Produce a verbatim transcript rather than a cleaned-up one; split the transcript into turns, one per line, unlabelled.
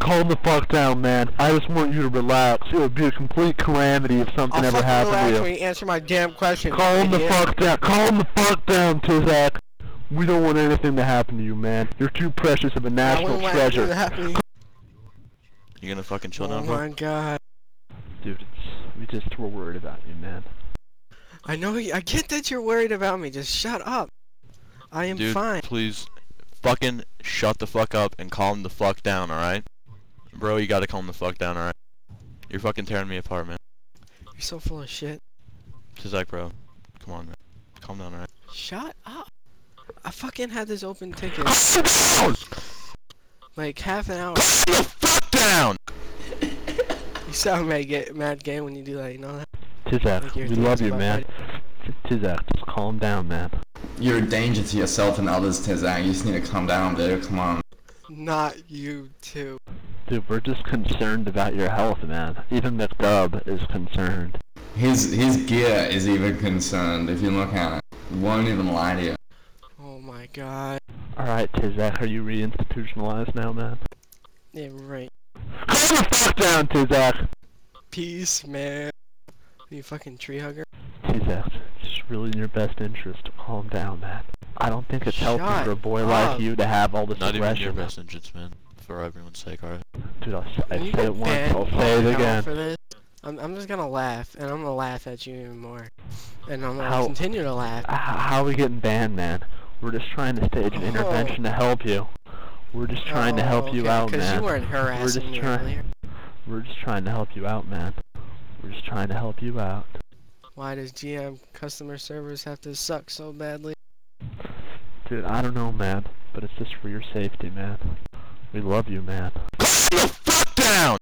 calm the fuck down, man. I just want you to relax. It would be a complete calamity if something
I'll
ever
fucking
happened
relax
to you.
when you answer my damn question.
Calm the
idiot.
fuck down. Calm the fuck down, Tizak. We don't want anything to happen to you, man. You're too precious of a national
I
treasure.
treasure.
You gonna fucking chill
Oh
now, bro?
my god.
Dude, it's, we just were worried about you, man.
I know. I get that you're worried about me. Just shut up. I am
Dude,
fine.
please, fucking shut the fuck up and calm the fuck down, alright? Bro, you gotta calm the fuck down, alright? You're fucking tearing me apart, man.
You're so full of shit.
Tizak, bro. Come on, man. Calm down, alright?
Shut up. I fucking had this open ticket
Calm
like half an hour.
the fuck down!
You sound mad gay, mad gay when you do that, you know that?
Tizak,
Like you're
we love you,
about
man. Tizak, just calm down, man.
You're a danger to yourself and others, Tizak. You just need to calm down, dude. Come on.
Not you too.
Dude, we're just concerned about your health, man. Even McDub is concerned.
His his gear is even concerned. If you look at it, won't even lie to you.
Oh my god.
Alright, Tizak, are you reinstitutionalized now, man?
Yeah, right.
Calm the fuck down, Tizak!
Peace, man. You fucking tree hugger.
Tizak, it's just really in your best interest to calm down, man. I don't think it's
Shut
healthy for a boy
up.
like you to have all this
Not even
aggression.
your best interests, man. For everyone's sake, alright?
Dude, I'll, I
Can you
say
get
it once,
banned
I'll say it
now
again.
For this? I'm, I'm just gonna laugh, and I'm gonna laugh at you even more. And I'm gonna
How-
continue to laugh.
H- how are we getting banned, man? We're just trying to stage an
Oh.
intervention to help you. We're just trying to help
Oh,
you
okay,
out,
'cause
man.
you weren't
We're
harassing
just
me
trying.
earlier.
We're just trying to help you out, man. We're just trying to help you out.
Why does G M customer service have to suck so badly?
Dude, I don't know, man, but it's just for your safety, man. We love you, man.
Calm the fuck down!